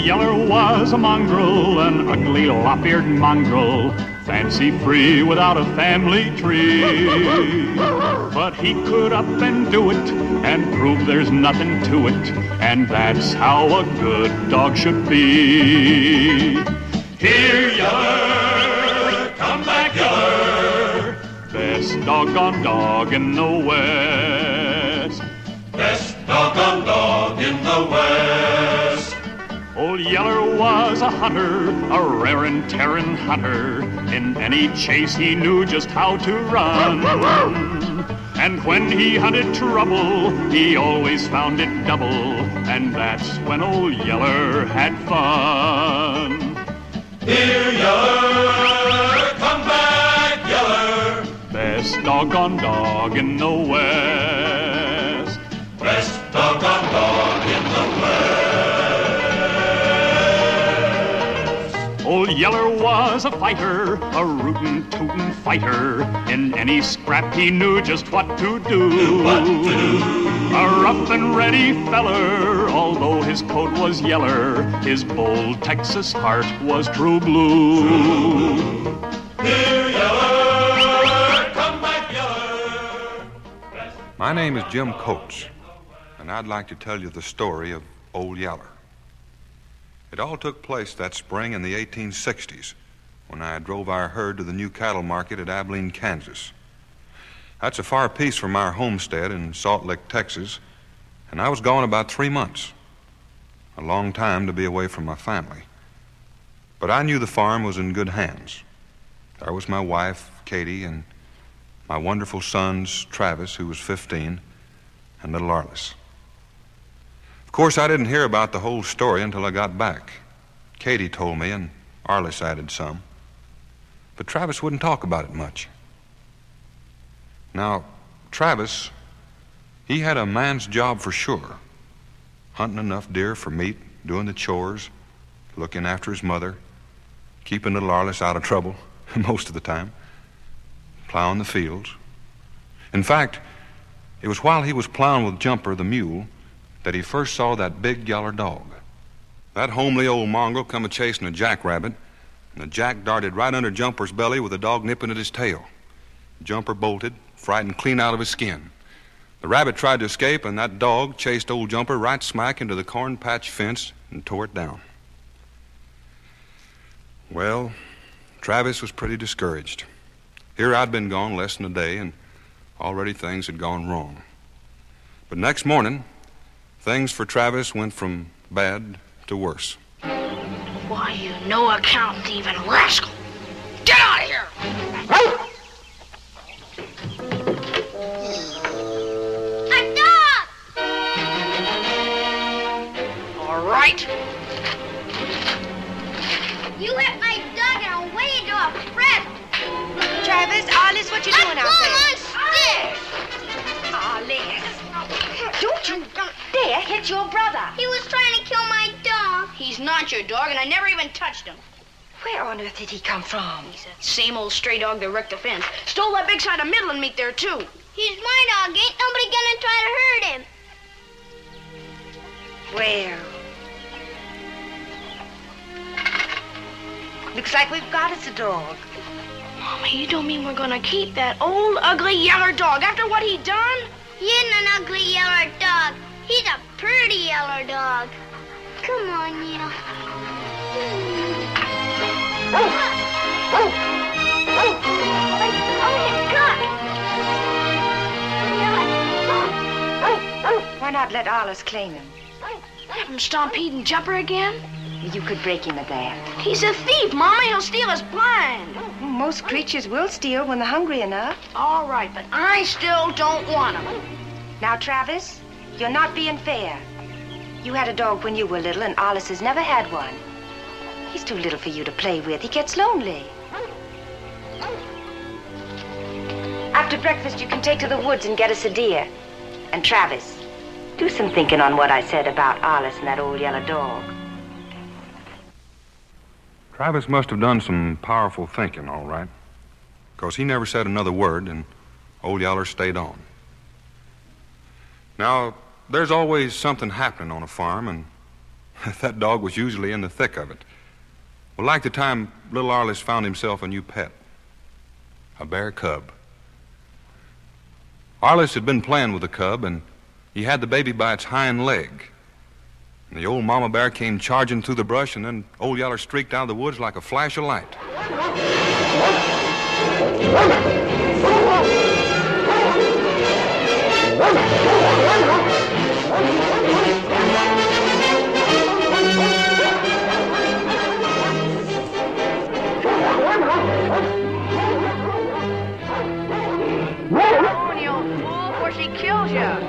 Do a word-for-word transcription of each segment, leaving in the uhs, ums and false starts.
Yeller was a mongrel, an ugly lop-eared mongrel, fancy-free without a family tree. But he could up and do it and prove there's nothing to it, and that's how a good dog should be. Here, Yeller, come back, Yeller, best doggone dog in the West. Best doggone dog in the West. Old Yeller was a hunter, a rarin' tearin' hunter. In any chase he knew just how to run. And when he hunted trouble, he always found it double. And that's when old Yeller had fun. Here, Yeller, come back, Yeller, best doggone dog in the West. Best doggone dog in the West. Old Yeller was a fighter, a rootin' tootin' fighter. In any scrap he knew just what to do. What to do. A rough and ready feller, although his coat was yeller, his bold Texas heart was true blue. True. Here, Yeller, come back, Yeller. My name is Jim Coates, and I'd like to tell you the story of Old Yeller. It all took place that spring in the eighteen sixties when I drove our herd to the new cattle market at Abilene, Kansas. That's a far piece from our homestead in Salt Lick, Texas, and I was gone about three months. A long time to be away from my family. But I knew the farm was in good hands. There was my wife, Katie, and my wonderful sons, Travis, who was fifteen, and little Arliss. Of course, I didn't hear about the whole story until I got back. Katie told me, and Arliss added some. But Travis wouldn't talk about it much. Now, Travis, he had a man's job for sure. Hunting enough deer for meat, doing the chores, looking after his mother, keeping little Arliss out of trouble most of the time, plowing the fields. In fact, it was while he was plowing with Jumper, the mule, that he first saw that big yaller dog. That homely old mongrel come a-chasing a jackrabbit, and the jack darted right under Jumper's belly with the dog nipping at his tail. Jumper bolted, frightened clean out of his skin. The rabbit tried to escape, and that dog chased old Jumper right smack into the corn patch fence and tore it down. Well, Travis was pretty discouraged. Here I'd been gone less than a day, and already things had gone wrong. But next morning, things for Travis went from bad to worse. Why, you no-account thieving rascal! Get out of here! A dog! All right. You hit my dog and I'll weigh you to a friend. Travis, Arliss, what you I'm doing out there? on sticks. Arliss, don't you dare hit your brother. He was trying to kill my dog. He's not your dog, and I never even touched him. Where on earth did he come from? He's that same old stray dog that wrecked the fence. Stole that big side of Midland meat there, too. He's my dog. Ain't nobody gonna try to hurt him. Well, looks like we've got us a dog. Mama, you don't mean we're gonna keep that old, ugly, yeller dog after what he done? He ain't an ugly yeller dog. He's a pretty yeller dog. Come on, you. Why not let Arliss claim him? Have him stampede and Jumper again? You could break him at that. He's a thief, Mama. He'll steal us blind. Most creatures will steal when they're hungry enough. All right, but I still don't want him. Now, Travis, you're not being fair. You had a dog when you were little, and Arliss has never had one. He's too little for you to play with. He gets lonely. After breakfast, you can take to the woods and get us a deer. And Travis, do some thinking on what I said about Arliss and that old yellow dog. Travis must have done some powerful thinking, all right, because he never said another word, and old Yeller stayed on. Now, there's always something happening on a farm, and That dog was usually in the thick of it. Well, like the time little Arliss found himself a new pet, a bear cub. Arliss had been playing with the cub, and he had the baby by its hind leg. And the old mama bear came charging through the brush, and then Old Yeller streaked out of the woods like a flash of light. Oh, you old fool, before she kills you.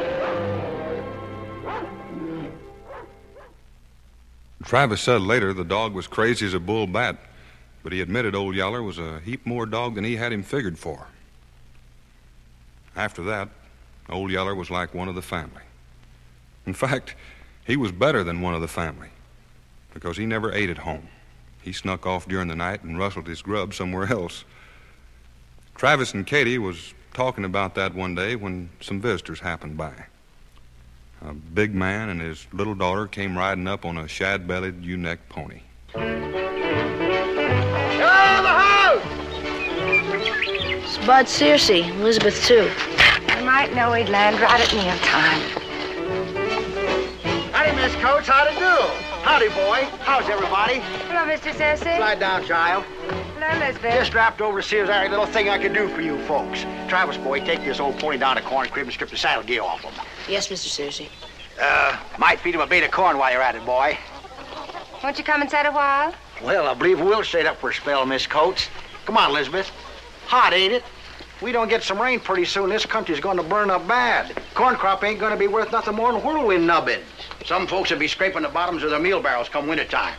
Travis said later the dog was crazy as a bull bat, but he admitted Old Yeller was a heap more dog than he had him figured for. After that, Old Yeller was like one of the family. In fact, he was better than one of the family, because he never ate at home. He snuck off during the night and rustled his grub somewhere else. Travis and Katie was talking about that one day when some visitors happened by. A big man and his little daughter came riding up on a shad-bellied ewe-neck pony. Get out of the house! It's Bud Searcy, Elizabeth too. I might know he'd land right at mealtime. Howdy, Miss Coates. Howdy do? Howdy, boy. How's everybody? Hello, Mister Searcy. Slide down, child. Hello, Elizabeth. Just dropped over to see if there's any little thing I can do for you folks. Travis, boy, take this old pony down to corn crib and strip the saddle gear off him. Yes, Mister Searcy. Uh, might feed him a bait of corn while you're at it, boy. Won't you come inside a while? Well, I believe we'll stay up for a spell, Miss Coates. Come on, Elizabeth. Hot, ain't it? We don't get some rain pretty soon, this country's going to burn up bad. Corn crop ain't going to be worth nothing more than whirlwind nubbins. Some folks will be scraping the bottoms of their meal barrels come wintertime.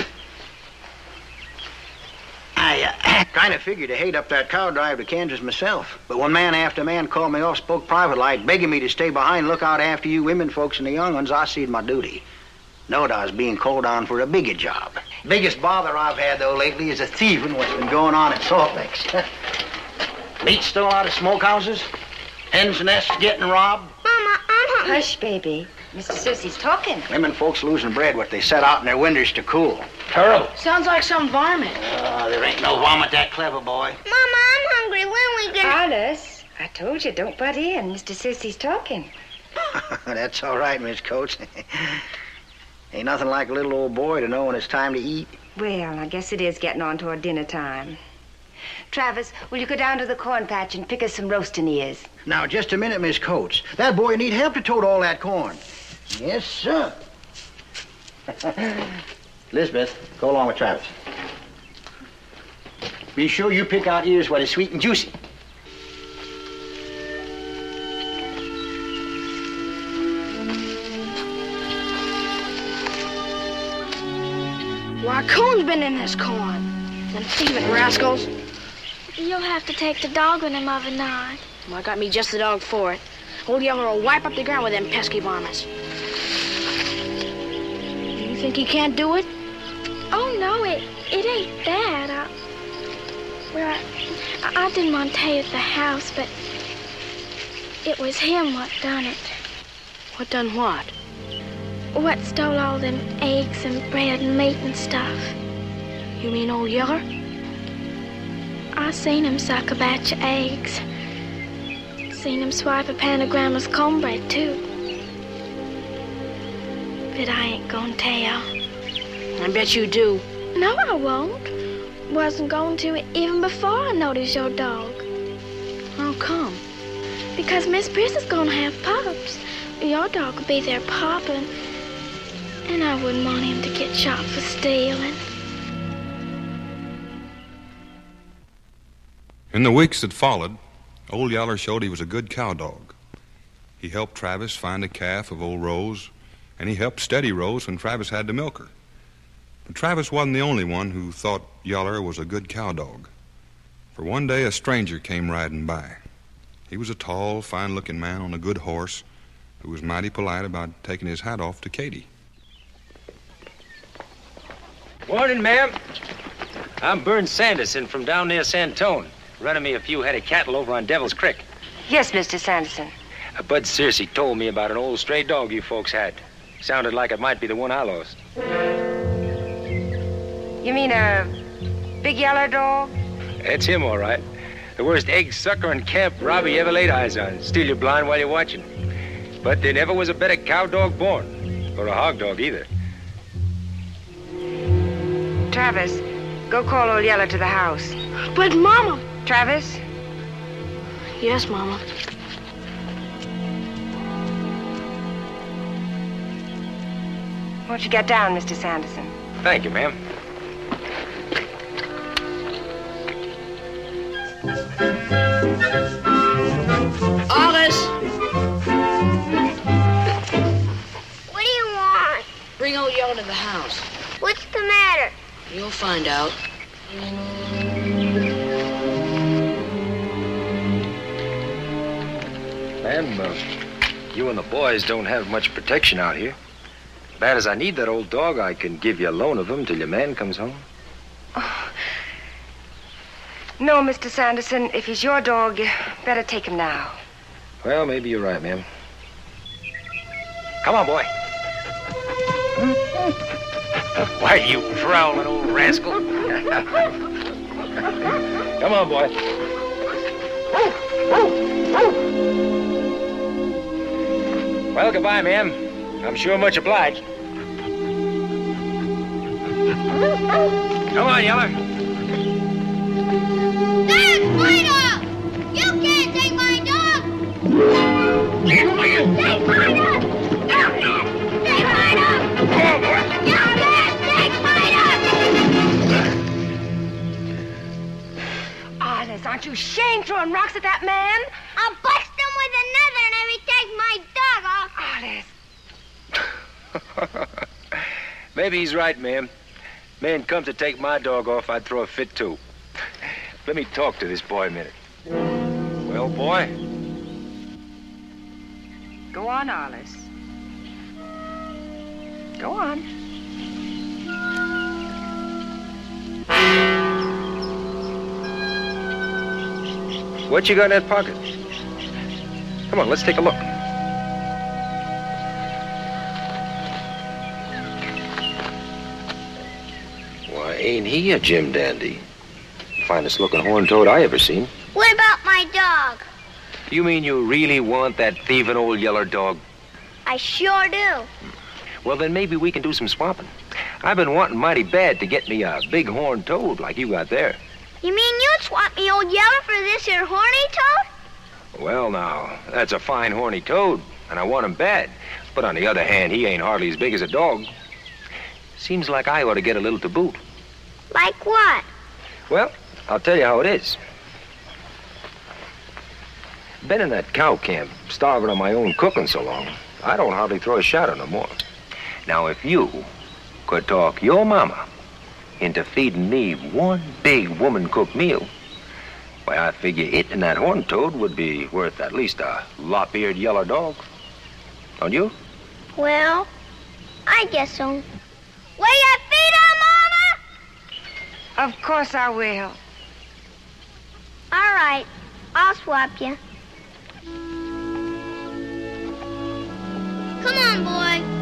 I uh, kind of figured to hate up that cow drive to Kansas myself. But when man after man called me off, spoke private like, begging me to stay behind and look out after you women folks and the young ones, I seen my duty. Knowed I was being called on for a bigger job. Biggest bother I've had, though, lately is the thieving what's been going on at Salt Licks. Meat still out of smokehouses? Hens' nests getting robbed? Mama, I'm hungry. Hush, baby. Mister Searcy's talking. Women folks losing bread what they set out in their windows to cool. Terrible. Sounds like some varmint. Uh, there ain't no vomit that clever, boy. Mama, I'm hungry. When we get... Alice, I told you, don't butt in. Mister Searcy's talking. That's all right, Miss Coates. Ain't nothing like a little old boy to know when it's time to eat. Well, I guess it is getting on toward dinner time. Travis, will you go down to the corn patch and pick us some roasting ears? Now, just a minute, Miss Coates. That boy need help to tote all that corn. Yes, sir. Elizabeth, go along with Travis. Be sure you pick out ears what is sweet and juicy. Why, Coon's been in this corn. Them thieving rascals. You'll have to take the dog with him of a night. Well, I got me just the dog for it. Old Yeller will wipe up the ground with them pesky varmints. You think he can't do it? Oh, no, it it ain't that. I, well, I, I didn't want to tell you at the house, but it was him what done it. What done what? What stole all them eggs and bread and meat and stuff. You mean Old Yeller? I seen him suck a batch of eggs. Seen him swipe a pan of Grandma's cornbread, too. But I ain't gonna tell. I bet you do. No, I won't. Wasn't going to even before I noticed your dog. How come? Because Miss Priss is gonna have pups. Your dog will be their papa, and, and I wouldn't want him to get shot for stealing. In the weeks that followed, Old Yeller showed he was a good cow dog. He helped Travis find a calf of old Rose, and he helped steady Rose when Travis had to milk her. But Travis wasn't the only one who thought Yeller was a good cow dog. For one day a stranger came riding by. He was a tall, fine-looking man on a good horse who was mighty polite about taking his hat off to Katie. Morning, ma'am. I'm Bern Sanderson from down near Santone, running me a few head of cattle over on Devil's Creek. Yes, Mister Sanderson. Uh, Bud Searcy told me about an old stray dog you folks had. Sounded like it might be the one I lost. You mean a big yellow dog? That's him, all right. The worst egg sucker in camp Robbie ever laid eyes on. Steal you blind while you're watching. But there never was a better cow dog born. Or a hog dog, either. Travis, go call Old Yeller to the house. But, Mama... Travis? Yes, Mama. Won't you get down, Mister Sanderson? Thank you, ma'am. Alice! What do you want? Bring Old Yeller to the house. What's the matter? You'll find out. Ma'am, uh, you and the boys don't have much protection out here. Bad as I need that old dog, I can give you a loan of him till your man comes home. Oh. No, Mister Sanderson, if he's your dog, you better take him now. Well, maybe you're right, ma'am. Come on, boy. Why, you prowling old rascal. Come on, boy. Well, goodbye, ma'am. I'm sure much obliged. Come on, Yeller. That's my dog! You can't take my dog! You can't take my dog! You can't take my dog! Come on, boy. You can't take my dog! Honest, aren't you ashamed throwing rocks at that man? I'll bust him with another and if he takes my dog, I'll... Honest. Maybe he's right, ma'am. Man come to take my dog off, I'd throw a fit, too. Let me talk to this boy a minute. Well, boy? Go on, Alice. Go on. What you got in that pocket? Come on, let's take a look. Why, ain't he a Jim Dandy? Finest looking horned toad I ever seen. What about my dog? You mean you really want that thieving old yeller dog? I sure do. Well, then maybe we can do some swapping. I've been wanting mighty bad to get me a big horned toad like you got there. You mean you'd swap me Old Yeller for this here horny toad? Well, now, that's a fine horny toad, and I want him bad. But on the other hand, he ain't hardly as big as a dog. Seems like I ought to get a little to boot. Like what? Well, I'll tell you how it is. Been in that cow camp, starving on my own cooking so long, I don't hardly throw a shadow no more. Now, if you could talk your mama into feeding me one big woman-cooked meal, why, I figure it and that horned toad would be worth at least a lop-eared yellow dog. Don't you? Well, I guess so. Will you feed her, Mama? Of course I will. All right, I'll swap you. Come on, boy.